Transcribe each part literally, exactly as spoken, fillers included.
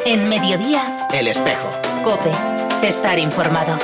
En Mediodía, El Espejo. COPE. Estar informado.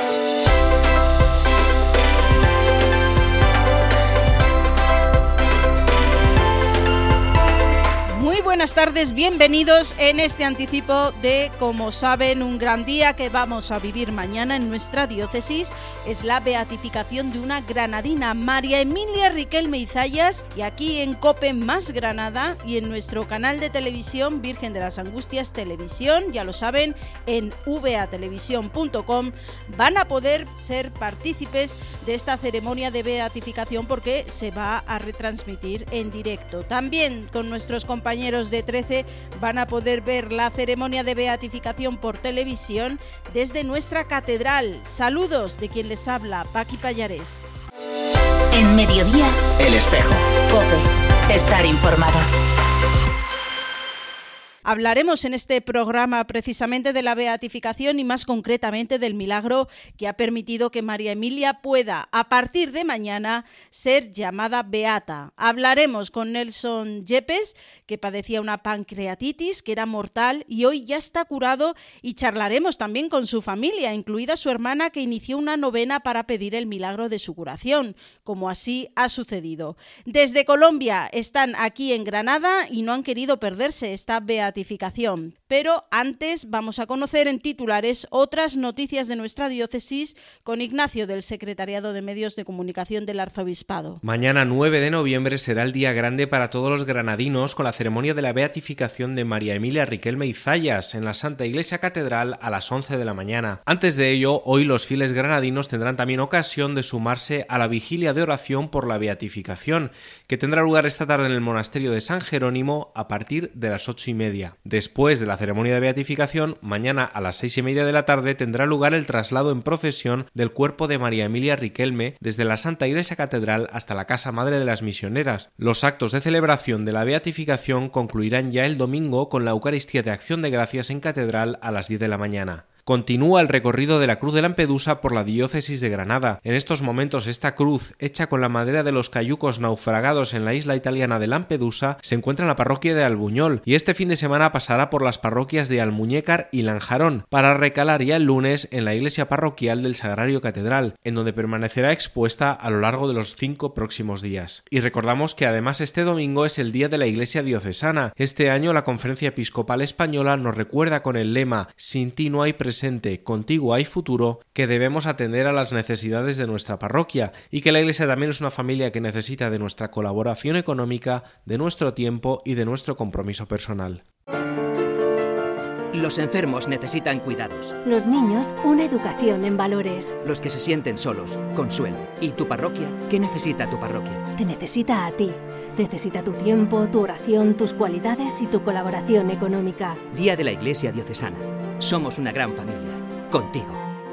Muy buenas tardes, bienvenidos en este anticipo de, como saben, un gran día que vamos a vivir mañana en nuestra diócesis. Es la beatificación de una granadina, María Emilia Riquelme y Zayas, y aquí en COPE Más Granada y en nuestro canal de televisión Virgen de las Angustias Televisión, ya lo saben, en v a televisión punto com van a poder ser partícipes de esta ceremonia de beatificación porque se va a retransmitir en directo. También con nuestros compañeros compañeros de trece van a poder ver la ceremonia de beatificación por televisión desde nuestra catedral. Saludos de quien les habla, Paqui Pallares. En Mediodía, El Espejo. COPE. Estar informado. Hablaremos en este programa precisamente de la beatificación y más concretamente del milagro que ha permitido que María Emilia pueda, a partir de mañana, ser llamada beata. Hablaremos con Nelson Yepes, que padecía una pancreatitis que era mortal y hoy ya está curado, y charlaremos también con su familia, incluida su hermana, que inició una novena para pedir el milagro de su curación, como así ha sucedido. Desde Colombia están aquí en Granada y no han querido perderse esta beatificación. Pero antes vamos a conocer en titulares otras noticias de nuestra diócesis con Ignacio del Secretariado de Medios de Comunicación del Arzobispado. Mañana nueve de noviembre será el día grande para todos los granadinos con la ceremonia de la beatificación de María Emilia Riquelme y Zayas en la Santa Iglesia Catedral a las once de la mañana. Antes de ello, hoy los fieles granadinos tendrán también ocasión de sumarse a la vigilia de oración por la beatificación, que tendrá lugar esta tarde en el monasterio de San Jerónimo a partir de las ocho y media. Después de la ceremonia de beatificación, mañana a las seis y media de la tarde tendrá lugar el traslado en procesión del cuerpo de María Emilia Riquelme desde la Santa Iglesia Catedral hasta la Casa Madre de las Misioneras. Los actos de celebración de la beatificación concluirán ya el domingo con la Eucaristía de Acción de Gracias en Catedral a las diez de la mañana. Continúa el recorrido de la Cruz de Lampedusa por la diócesis de Granada. En estos momentos esta cruz, hecha con la madera de los cayucos naufragados en la isla italiana de Lampedusa, se encuentra en la parroquia de Albuñol y este fin de semana pasará por las parroquias de Almuñécar y Lanjarón para recalar ya el lunes en la iglesia parroquial del Sagrario Catedral, en donde permanecerá expuesta a lo largo de los cinco próximos días. Y recordamos que además este domingo es el día de la Iglesia Diocesana. Este año la Conferencia Episcopal Española nos recuerda con el lema "Sin ti no hay presente, contigo hay futuro", que debemos atender a las necesidades de nuestra parroquia y que la Iglesia también es una familia que necesita de nuestra colaboración económica, de nuestro tiempo y de nuestro compromiso personal. Los enfermos necesitan cuidados. Los niños, una educación en valores. Los que se sienten solos, consuelo. ¿Y tu parroquia? ¿Qué necesita tu parroquia? Te necesita a ti. Necesita tu tiempo, tu oración, tus cualidades y tu colaboración económica. Día de la Iglesia Diocesana. Somos una gran familia. Contigo.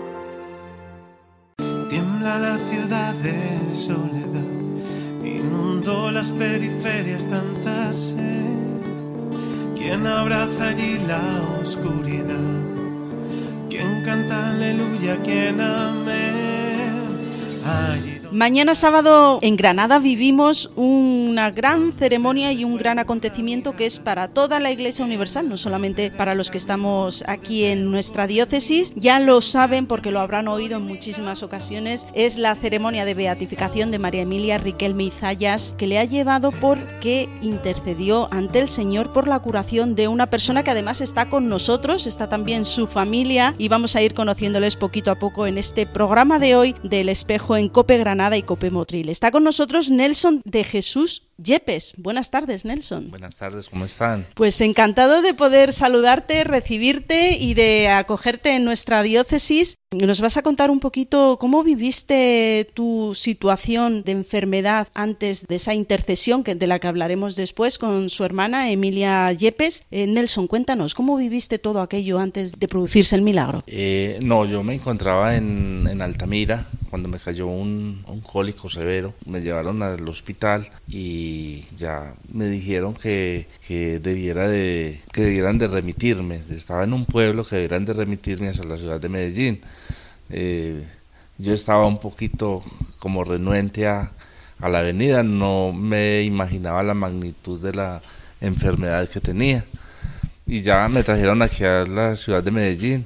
Tiembla la ciudad de soledad. Inundó las periferias tanta sed. ¿Quién abraza allí la oscuridad? ¿Quién canta aleluya? ¿Quién amén? Allí Mañana sábado en Granada vivimos una gran ceremonia y un gran acontecimiento que es para toda la Iglesia Universal, no solamente para los que estamos aquí en nuestra diócesis. Ya lo saben porque lo habrán oído en muchísimas ocasiones. Es la ceremonia de beatificación de María Emilia Riquelme y Zayas, que le ha llevado porque intercedió ante el Señor por la curación de una persona que además está con nosotros, está también su familia, y vamos a ir conociéndoles poquito a poco en este programa de hoy del Espejo en COPE Granada y COPE Motril. Está con nosotros Nelson de Jesús Yepes. Buenas tardes, Nelson. Buenas tardes, ¿cómo están? Pues encantado de poder saludarte, recibirte y de acogerte en nuestra diócesis. Nos vas a contar un poquito cómo viviste tu situación de enfermedad antes de esa intercesión que de la que hablaremos después con su hermana Emilia Yepes. Eh, Nelson, cuéntanos, ¿cómo viviste todo aquello antes de producirse el milagro? Eh, no, yo me encontraba en, en Altamira cuando me cayó un, un cólico severo. Me llevaron al hospital y ya me dijeron que, que, debiera de, que debieran de remitirme. Estaba en un pueblo que debieran de remitirme hacia la ciudad de Medellín. Eh, yo estaba un poquito como renuente a, a la avenida, no me imaginaba la magnitud de la enfermedad que tenía. y ya me trajeron aquí a la ciudad de Medellín.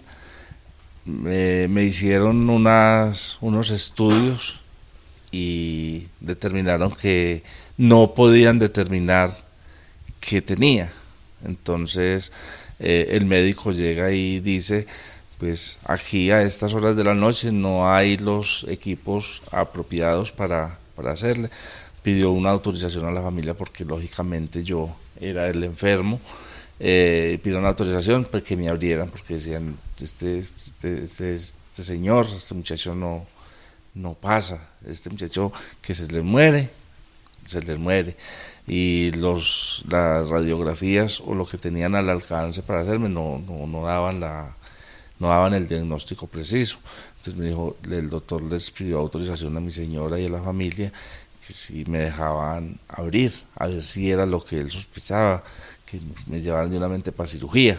Me, me hicieron unas, unos estudios y determinaron que no podían determinar qué tenía. Entonces eh, el médico llega y dice, pues aquí a estas horas de la noche no hay los equipos apropiados para, para hacerle. Pidió una autorización a la familia porque lógicamente yo era el enfermo. Eh, pidió una autorización para que me abrieran porque decían, este, este, este, este señor, este muchacho no, no pasa, este muchacho que se le muere, se le muere. Y los, las radiografías o lo que tenían al alcance para hacerme no, no, no daban la, no daban el diagnóstico preciso. Entonces me dijo, el doctor les pidió autorización a mi señora y a la familia que si me dejaban abrir, a ver si era lo que él sospechaba, que me llevaran de una mente para cirugía.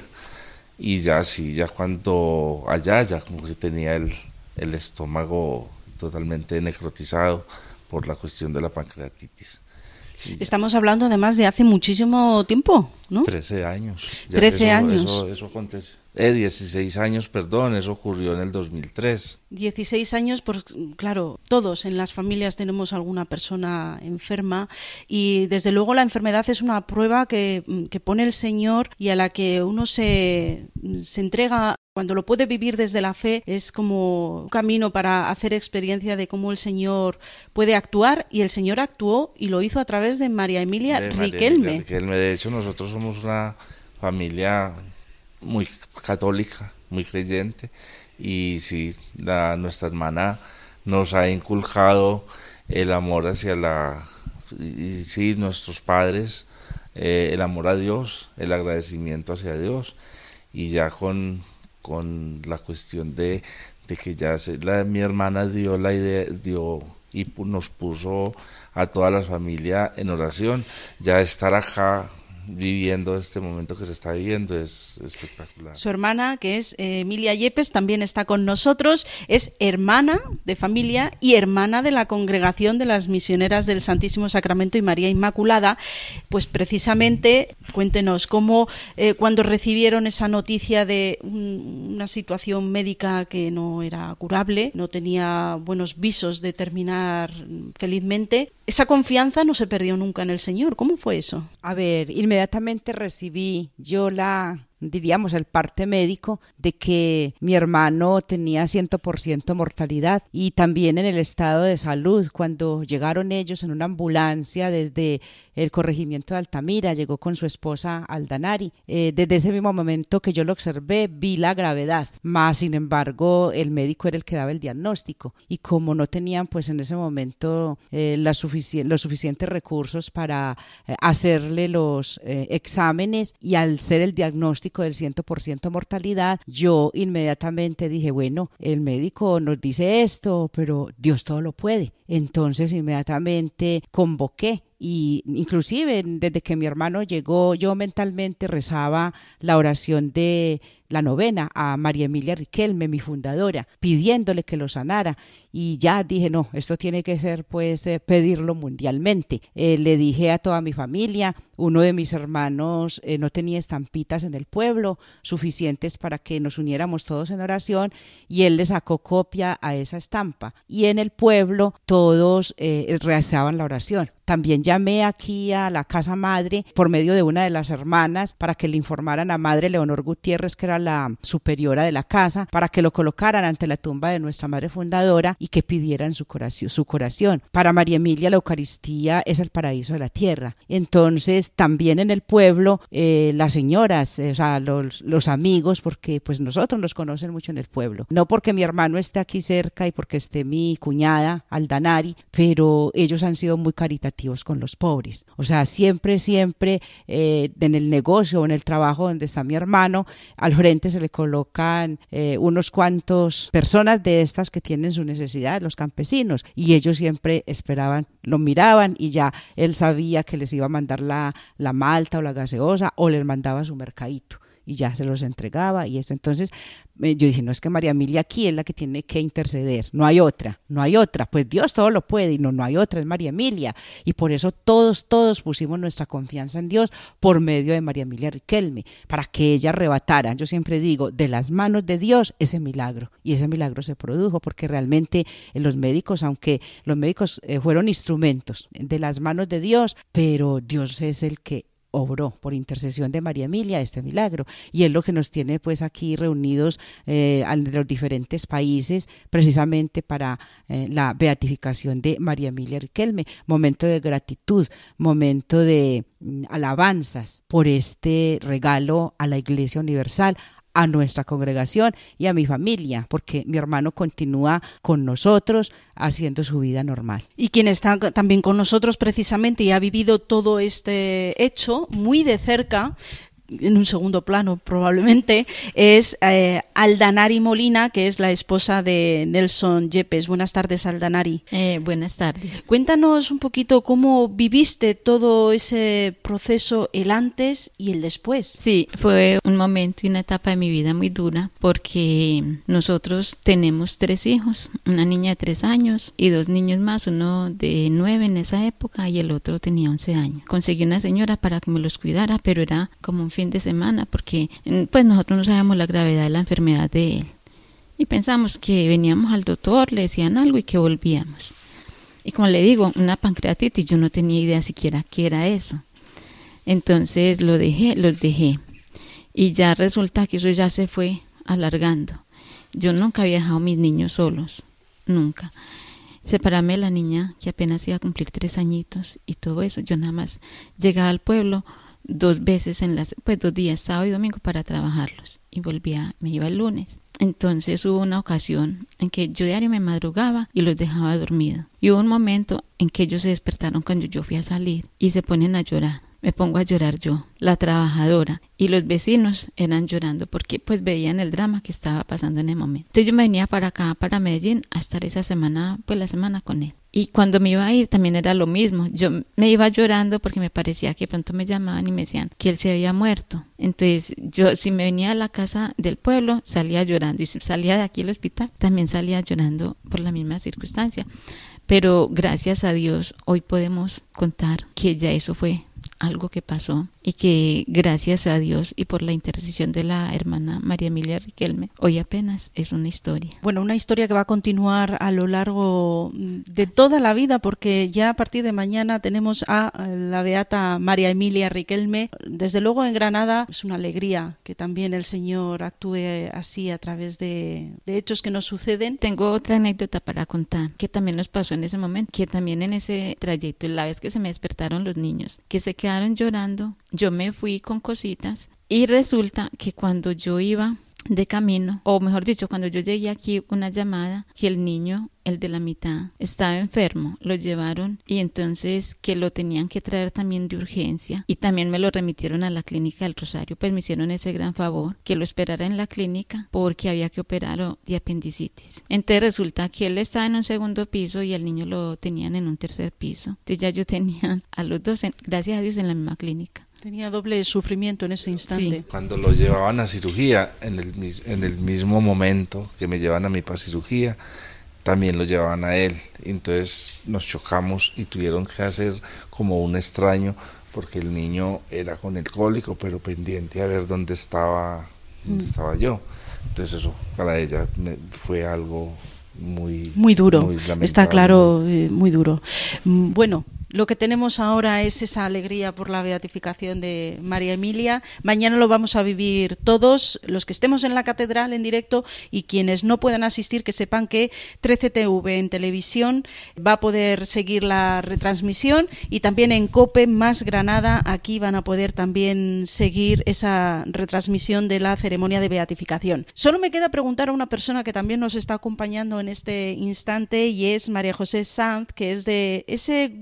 Y ya sí, ya cuando allá ya como que tenía el, el estómago totalmente necrotizado por la cuestión de la pancreatitis. Estamos hablando además de hace muchísimo tiempo, ¿no? trece años. Ya trece eso, años. Eso, eso aconteció. Eh, dieciséis años, perdón, eso ocurrió en el dos mil tres. dieciséis años, pues claro, todos en las familias tenemos alguna persona enferma y desde luego la enfermedad es una prueba que, que pone el Señor y a la que uno se, se entrega. Cuando lo puede vivir desde la fe es como un camino para hacer experiencia de cómo el Señor puede actuar, y el Señor actuó y lo hizo a través de María Emilia de María Riquelme. Emilia Riquelme. De hecho, nosotros somos una familia muy católica, muy creyente, y sí, la, nuestra hermana nos ha inculcado el amor hacia la, y sí, nuestros padres, eh, el amor a Dios, el agradecimiento hacia Dios, y ya con, con la cuestión de, de que ya se, la, mi hermana dio la idea, dio y nos puso a toda la familia en oración. Ya estar acá viviendo este momento que se está viviendo es espectacular. Su hermana, que es eh, Emilia Yepes, también está con nosotros, es hermana de familia y hermana de la Congregación de las Misioneras del Santísimo Sacramento y María Inmaculada. Pues precisamente, cuéntenos cómo eh, cuando recibieron esa noticia de un, una situación médica que no era curable, no tenía buenos visos de terminar felizmente, esa confianza no se perdió nunca en el Señor. ¿Cómo fue eso? A ver, inmediatamente recibí yo la, diríamos, el parte médico de que mi hermano tenía cien por ciento mortalidad, y también en el estado de salud. Cuando llegaron ellos en una ambulancia desde el corregimiento de Altamira, llegó con su esposa Aldanari. Eh, desde ese mismo momento que yo lo observé, vi la gravedad, más sin embargo el médico era el que daba el diagnóstico, y como no tenían pues en ese momento eh, la sufici- los suficientes recursos para eh, hacerle los eh, exámenes, y al ser el diagnóstico del cien por ciento mortalidad, yo inmediatamente dije, bueno, el médico nos dice esto, pero Dios todo lo puede. Entonces inmediatamente convoqué, y inclusive desde que mi hermano llegó yo mentalmente rezaba la oración de la novena a María Emilia Riquelme, mi fundadora, pidiéndole que lo sanara, y ya dije, no, esto tiene que ser pues eh, pedirlo mundialmente. Eh, le dije a toda mi familia, uno de mis hermanos eh, no tenía estampitas en el pueblo suficientes para que nos uniéramos todos en oración, y él le sacó copia a esa estampa, y en el pueblo todos eh, rezaban la oración. También llamé aquí a la casa madre por medio de una de las hermanas para que le informaran a madre Leonor Gutiérrez, que era la superiora de la casa, para que lo colocaran ante la tumba de nuestra madre fundadora y que pidieran su curación. Su curación. Para María Emilia la Eucaristía es el paraíso de la tierra. Entonces también en el pueblo eh, las señoras, eh, o sea, los, los amigos, porque pues nosotros nos conocen mucho en el pueblo. No porque mi hermano esté aquí cerca y porque esté mi cuñada Aldanari, pero ellos han sido muy caritativos con los pobres. O sea, siempre, siempre eh, en el negocio o en el trabajo donde está mi hermano, al frente se le colocan eh, unos cuantos personas de estas que tienen su necesidad, los campesinos, y ellos siempre esperaban, lo miraban y ya él sabía que les iba a mandar la, la malta o la gaseosa, o les mandaba su mercadito. y ya se los entregaba y esto. Entonces eh, yo dije, no, es que María Emilia aquí es la que tiene que interceder, no hay otra, no hay otra, pues Dios todo lo puede y no, no hay otra, es María Emilia. Y por eso todos, todos pusimos nuestra confianza en Dios por medio de María Emilia Riquelme, para que ella arrebatara, yo siempre digo, de las manos de Dios ese milagro. Y ese milagro se produjo porque realmente eh, los médicos, aunque los médicos eh, fueron instrumentos de las manos de Dios, pero Dios es el que obró por intercesión de María Emilia este milagro, y es lo que nos tiene pues aquí reunidos eh, de los diferentes países precisamente para eh, la beatificación de María Emilia Riquelme. Momento de gratitud, momento de mm, alabanzas por este regalo a la Iglesia Universal, a nuestra congregación y a mi familia, porque mi hermano continúa con nosotros haciendo su vida normal. Y quien está también con nosotros precisamente y ha vivido todo este hecho muy de cerca, en un segundo plano probablemente, es eh, Aldanari Molina, que es la esposa de Nelson Yepes. Buenas tardes, Aldanari. Eh, buenas tardes. Cuéntanos un poquito cómo viviste todo ese proceso, el antes y el después. Sí, fue un momento y una etapa de mi vida muy dura, porque nosotros tenemos tres hijos, una niña de tres años y dos niños más, uno de nueve en esa época y el otro tenía once años. Conseguí una señora para que me los cuidara, pero era como un fin de semana, porque pues nosotros no sabíamos la gravedad de la enfermedad de él y pensamos que veníamos al doctor, le decían algo y que volvíamos. Y como le digo, una pancreatitis, yo no tenía idea siquiera qué era eso. Entonces lo dejé, los dejé y ya resulta que eso ya se fue alargando. Yo nunca había dejado a mis niños solos, nunca. Separarme de la niña que apenas iba a cumplir tres añitos y todo eso, yo nada más llegaba al pueblo dos veces en las, pues dos días, sábado y domingo, para trabajarlos, y volvía, me iba el lunes. Entonces hubo una ocasión en que yo diario me madrugaba y los dejaba dormidos, y hubo un momento en que ellos se despertaron cuando yo fui a salir y se ponen a llorar. Me pongo a llorar yo, la trabajadora, y los vecinos eran llorando porque pues veían el drama que estaba pasando en el momento. Entonces yo me venía para acá, para Medellín, a estar esa semana, pues la semana con él. Y cuando me iba a ir también era lo mismo. Yo me iba llorando porque me parecía que de pronto me llamaban y me decían que él se había muerto. Entonces yo, si me venía a la casa del pueblo, salía llorando, y si salía de aquí al hospital, también salía llorando por la misma circunstancia. Pero gracias a Dios hoy podemos contar que ya eso fue algo que pasó, y que gracias a Dios y por la intercesión de la hermana María Emilia Riquelme, hoy apenas es una historia. Bueno, una historia que va a continuar a lo largo de toda la vida, porque ya a partir de mañana tenemos a la beata María Emilia Riquelme. Desde luego en Granada es una alegría que también el Señor actúe así a través de, de hechos que nos suceden. Tengo otra anécdota para contar que también nos pasó en ese momento, que también en ese trayecto, la vez que se me despertaron los niños, que se quedaron llorando, yo me fui con cositas, y resulta que cuando yo iba de camino, o mejor dicho, cuando yo llegué aquí, una llamada que el niño, el de la mitad, estaba enfermo, lo llevaron, y entonces que lo tenían que traer también de urgencia, y también me lo remitieron a la clínica del Rosario. Pues me hicieron ese gran favor, que lo esperara en la clínica porque había que operarlo de apendicitis. Entonces resulta que él estaba en un segundo piso y el niño lo tenían en un tercer piso. Entonces ya yo tenía a los dos, en, gracias a Dios, en la misma clínica. Tenía doble sufrimiento en ese instante. Sí. Cuando lo llevaban a cirugía, en el, en el mismo momento que me llevan a mí para cirugía, también lo llevaban a él. Entonces nos chocamos y tuvieron que hacer como un extraño, porque el niño era con el cólico, pero pendiente a ver dónde estaba, dónde mm. estaba yo. Entonces eso para ella me, fue algo muy... Muy duro, muy está claro, eh, muy duro. Bueno, lo que tenemos ahora es esa alegría por la beatificación de María Emilia. Mañana lo vamos a vivir todos, los que estemos en la catedral en directo, y quienes no puedan asistir, que sepan que trece T V en televisión va a poder seguir la retransmisión, y también en COPE más Granada, aquí van a poder también seguir esa retransmisión de la ceremonia de beatificación. Solo me queda preguntar a una persona que también nos está acompañando en este instante, y es María José Sanz, que es de ese grupo de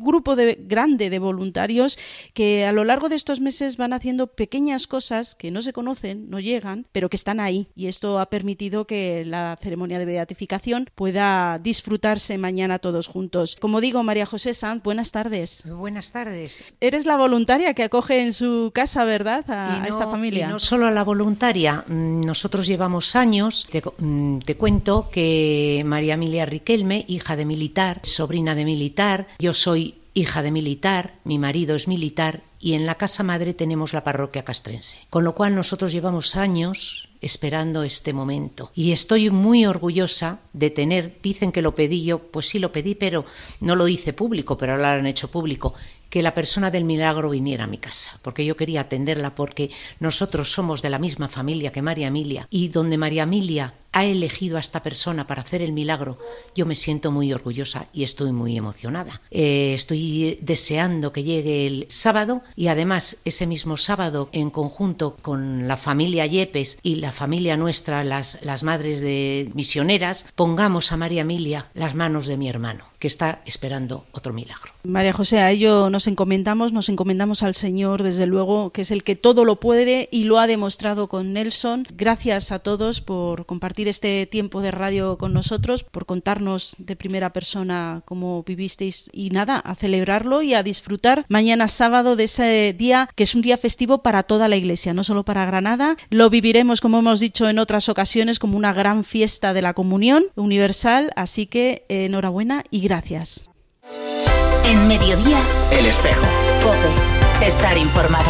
de, grande de voluntarios que a lo largo de estos meses van haciendo pequeñas cosas que no se conocen, no llegan, pero que están ahí. Y esto ha permitido que la ceremonia de beatificación pueda disfrutarse mañana todos juntos. Como digo, María José Sanz, buenas tardes. Buenas tardes. Eres la voluntaria que acoge en su casa, ¿verdad?, a, no, a esta familia. Y no solo a la voluntaria, nosotros llevamos años, te, te cuento que María Emilia Riquelme, hija de militar, sobrina de militar, yo soy hija de militar, mi marido es militar y en la casa madre tenemos la parroquia castrense. Con lo cual nosotros llevamos años esperando este momento y estoy muy orgullosa de tener, dicen que lo pedí yo, pues sí lo pedí, pero no lo hice público, pero ahora lo han hecho público, que la persona del milagro viniera a mi casa, porque yo quería atenderla, porque nosotros somos de la misma familia que María Emilia, y donde María Emilia ha elegido a esta persona para hacer el milagro, yo me siento muy orgullosa y estoy muy emocionada. Eh, estoy deseando que llegue el sábado y además ese mismo sábado, en conjunto con la familia Yepes y la familia nuestra, las, las madres de misioneras, pongamos a María Emilia las manos de mi hermano, que está esperando otro milagro. María José, a ello nos encomendamos, nos encomendamos al Señor, desde luego, que es el que todo lo puede y lo ha demostrado con Nelson. Gracias a todos por compartir este tiempo de radio con nosotros, por contarnos de primera persona cómo vivisteis y nada, a celebrarlo y a disfrutar mañana sábado de ese día que es un día festivo para toda la Iglesia, no solo para Granada. Lo viviremos, como hemos dicho en otras ocasiones, como una gran fiesta de la comunión universal, así que eh, enhorabuena y gracias. En Mediodía, El Espejo. COPE. Estar informado.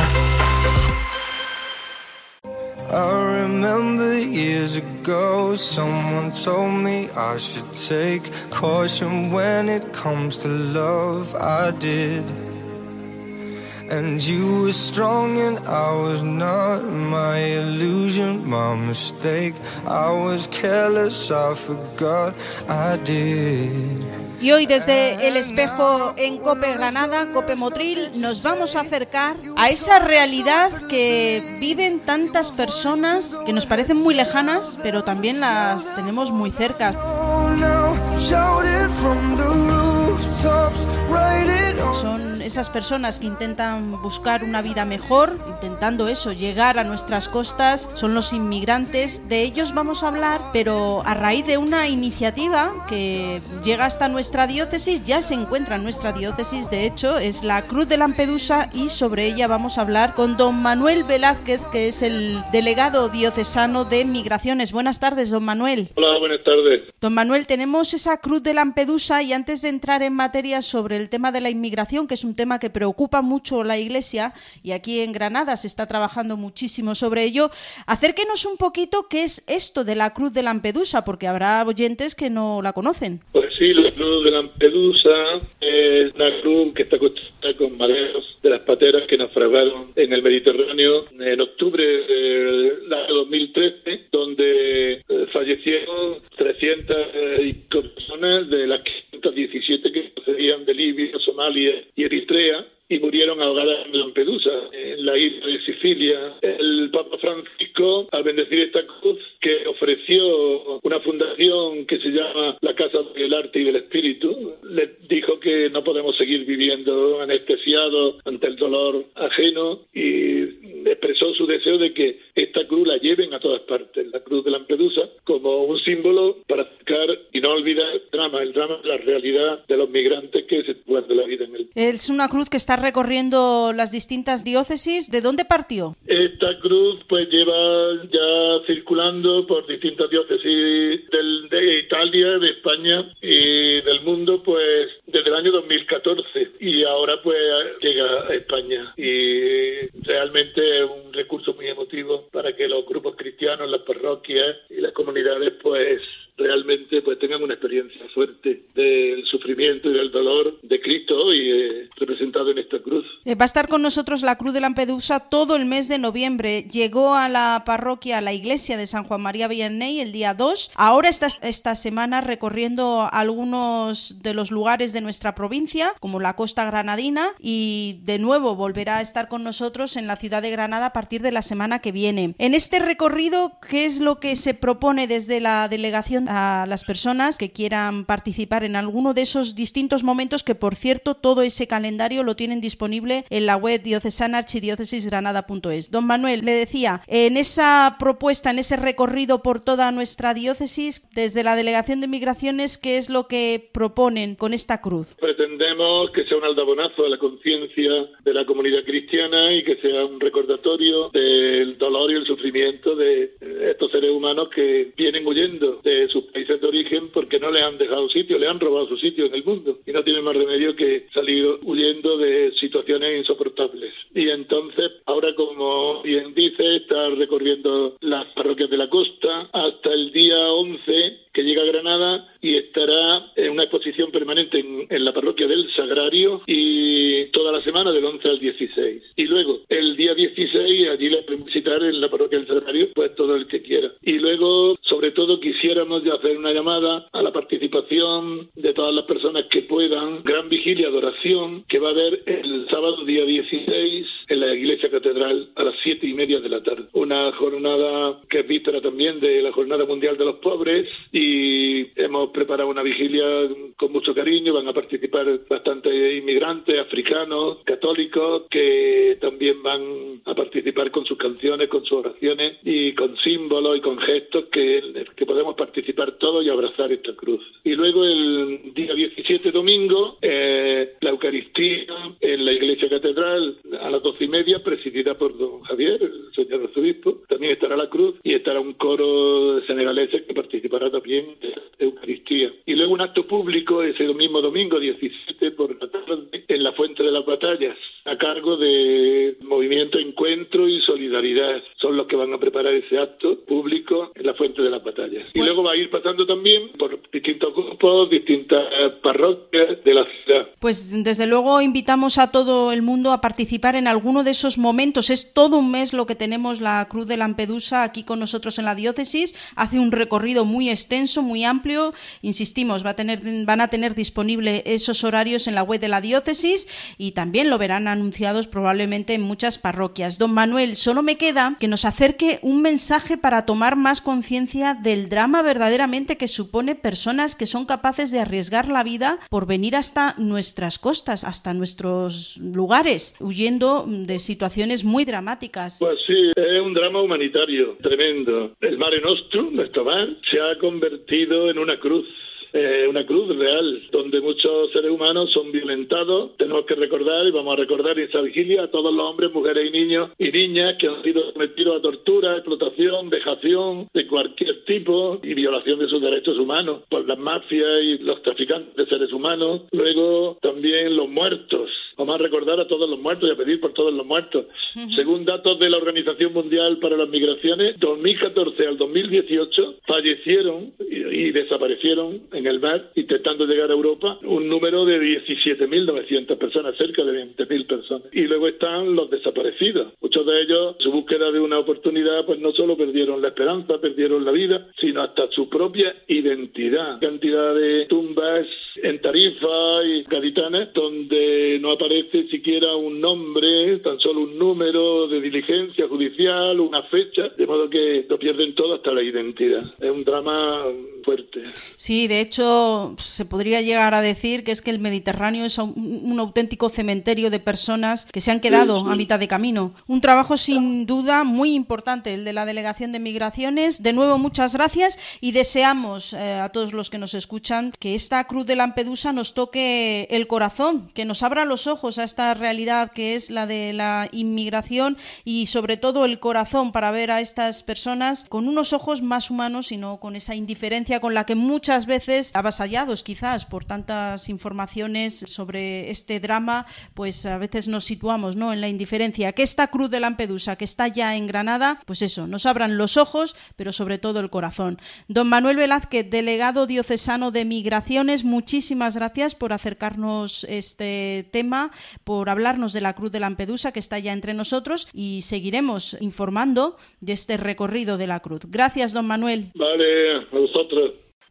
I remember years ago, someone told me I should take caution when it comes to love. I did. And you were strong and I was not. My illusion, my mistake. I was careless, I forgot I did. Y hoy desde El Espejo en COPE Granada, COPE Motril, nos vamos a acercar a esa realidad que viven tantas personas que nos parecen muy lejanas, pero también las tenemos muy cerca. Son esas personas que intentan buscar una vida mejor, intentando eso, llegar a nuestras costas, son los inmigrantes. De ellos vamos a hablar, pero a raíz de una iniciativa que llega hasta nuestra diócesis, ya se encuentra en nuestra diócesis, de hecho, es la Cruz de Lampedusa, y sobre ella vamos a hablar con don Manuel Velázquez, que es el delegado diocesano de Migraciones. Buenas tardes, don Manuel. Hola, buenas tardes. Don Manuel, tenemos esa Cruz de Lampedusa y antes de entrar en materia sobre el tema de la inmigración, que es un tema que preocupa mucho a la Iglesia y aquí en Granada se está trabajando muchísimo sobre ello, acérquenos un poquito qué es esto de la Cruz de Lampedusa, porque habrá oyentes que no la conocen. Pues sí, la Cruz de Lampedusa es una cruz que está construida con maderos de las pateras que naufragaron en el Mediterráneo en octubre del año dos mil trece, donde fallecieron trescientas personas, de las quinientas diecisiete que procedían de Libia, Somalia y Eritrea, y murieron ahogadas en Lampedusa, en la isla de Sicilia. El Papa Francisco, al bendecir esta cruz, que ofreció una fundación que se llama la Casa del Arte y del Espíritu, le dijo que no podemos seguir viviendo anestesiados ante el dolor ajeno, y expresó su deseo de que esta cruz la lleven a todas partes, la Cruz de Lampedusa, como un símbolo para acercar y no olvidar el drama, el drama de la realidad de los migrantes que se juegan de la vida en el... Es una cruz que está recorriendo las distintas diócesis. ¿De dónde partió? Esta cruz pues lleva ya circulando por distintas diócesis del, de Italia, de España y del mundo pues desde el año dos mil catorce, y ahora pues llega a España, y realmente es un recurso muy emotivo para que los grupos cristianos, las parroquias y las comunidades pues realmente pues tengan una experiencia fuerte del sufrimiento y del dolor de Cristo hoy eh, representado en esta cruz. Eh, Va a estar con nosotros la Cruz de Lampedusa todo el mes de noviembre. Llegó a la parroquia, a la iglesia de San Juan María Vianney el día dos. Ahora está esta semana recorriendo algunos de los lugares de nuestra provincia, como la costa granadina, y de nuevo volverá a estar con nosotros en la ciudad de Granada a partir de la semana que viene. En este recorrido, ¿qué es lo que se propone desde la delegación a las personas que quieran participar en alguno de esos distintos momentos? Que, por cierto, todo ese calendario lo tienen disponible en la web diocesana archidiócesis granada punto es. Don Manuel, le decía, en esa propuesta, en ese recorrido por toda nuestra diócesis, desde la Delegación de Migraciones, ¿qué es lo que proponen con esta cruz? Pretendemos que sea un aldabonazo a la conciencia de la comunidad cristiana y que sea un recordatorio del dolor y el sufrimiento de estos seres humanos que vienen huyendo de sus países de origen porque no les han dejado sitio, les han robado su sitio en el mundo y no tienen más remedio que salir huyendo de situaciones insoportables. Y entonces, ahora, como bien dice, está recorriendo las parroquias de la costa hasta el día once, que llega a Granada, y estará en una exposición permanente en, en la parroquia del Sagrario y toda la semana del once al dieciséis. Y luego, el día dieciséis, allí le pueden visitar en la parroquia del Sagrario, pues todo el que quiera. Y luego, sobre todo, quisiéramos ya hacer una llamada a la participación de todas las personas que puedan. Gran vigilia de oración que va a haber el sábado día dieciséis en la iglesia catedral a las siete y media de la tarde. Una jornada que es víspera también de la Jornada Mundial de los Pobres, y hemos preparado una vigilia con mucho cariño. Van a participar bastantes inmigrantes, africanos, católicos, que también van a participar con sus canciones, con sus oraciones y con símbolos y con gestos que, que podemos participar todos y abrazar esta cruz. Y luego el día diecisiete, domingo, eh, la Eucaristía en la iglesia catedral a las doce y media, presidida por don Javier, el señor arzobispo. También estará la cruz y estará un coro de senegaleses que participará también de la Eucaristía. Y luego un acto público ese mismo domingo diecisiete por la tarde en la Fuente de las Batallas, a cargo de Movimiento Encuentro y Solidaridad. Son los que van a preparar ese acto público en la Fuente de las Batallas. Y luego va a ir pasando también por distintos grupos, distintas parroquias de la ciudad. Pues desde luego invitamos a todo el mundo a participar en alguno de esos momentos. Es todo un mes lo que tenemos la Cruz de Lampedusa aquí con nosotros en la diócesis. Hace un recorrido muy extenso, muy amplio. Insistimos, va a tener, van a tener disponible esos horarios en la web de la diócesis y también lo verán anunciados probablemente en muchas parroquias. Don Manuel, solo me queda que nos acerque un mensaje para tomar más conciencia del drama verdaderamente que supone personas que son capaces de arriesgar la vida por venir hasta nuestras costas, hasta nuestros lugares, huyendo de situaciones muy dramáticas. Pues sí, es un drama humanitario tremendo. El Mare Nostrum, nuestro mar, se ha convertido en una cruz. Eh, una cruz real, donde muchos seres humanos son violentados. Tenemos que recordar, y vamos a recordar en esa vigilia, a todos los hombres, mujeres y niños y niñas que han sido sometidos a tortura, explotación, vejación de cualquier tipo y violación de sus derechos humanos por las mafias y los traficantes de seres humanos. Luego también los muertos. Vamos a recordar a todos los muertos y a pedir por todos los muertos. Uh-huh. Según datos de la Organización Mundial para las Migraciones, dos mil catorce al dos mil dieciocho fallecieron y, y desaparecieron en el mar, intentando llegar a Europa, un número de diecisiete mil novecientas personas, cerca de veinte mil personas. Y luego están los desaparecidos. Muchos de ellos, en su búsqueda de una oportunidad, pues no solo perdieron la esperanza, perdieron la vida, sino hasta su propia identidad. Cantidad de tumbas en Tarifa y Gaditana, donde no aparece siquiera un nombre, tan solo un número de diligencia judicial, una fecha, de modo que lo pierden todo hasta la identidad. Es un drama fuerte. Sí, de hecho, se podría llegar a decir que es que el Mediterráneo es un, un auténtico cementerio de personas que se han quedado sí, sí. a mitad de camino. Un trabajo sin duda muy importante, el de la Delegación de Migraciones. De nuevo, muchas gracias y deseamos eh, a todos los que nos escuchan que esta Cruz de Lampedusa nos toque el corazón, que nos abra los ojos a esta realidad que es la de la inmigración y sobre todo el corazón para ver a estas personas con unos ojos más humanos y no con esa indiferencia con la que muchas veces oyentes, avasallados quizás por tantas informaciones sobre este drama, pues a veces nos situamos, ¿no?, en la indiferencia. Que esta Cruz de Lampedusa, que está ya en Granada, pues eso, nos abran los ojos, pero sobre todo el corazón. Don Manuel Velázquez, delegado diocesano de Migraciones, muchísimas gracias por acercarnos este tema, por hablarnos de la Cruz de Lampedusa, que está ya entre nosotros, y seguiremos informando de este recorrido de la Cruz. Gracias, don Manuel. Vale, a vosotros.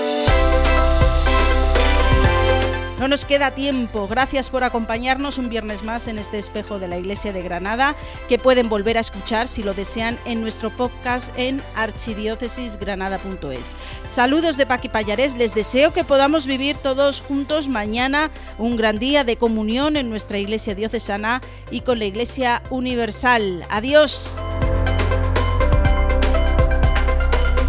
No nos queda tiempo. Gracias por acompañarnos un viernes más en este Espejo de la Iglesia de Granada, que pueden volver a escuchar si lo desean en nuestro podcast en archidiócesis granada punto es. Saludos de Paqui Pallarés. Les deseo que podamos vivir todos juntos mañana un gran día de comunión en nuestra Iglesia diocesana y con la Iglesia universal. Adiós.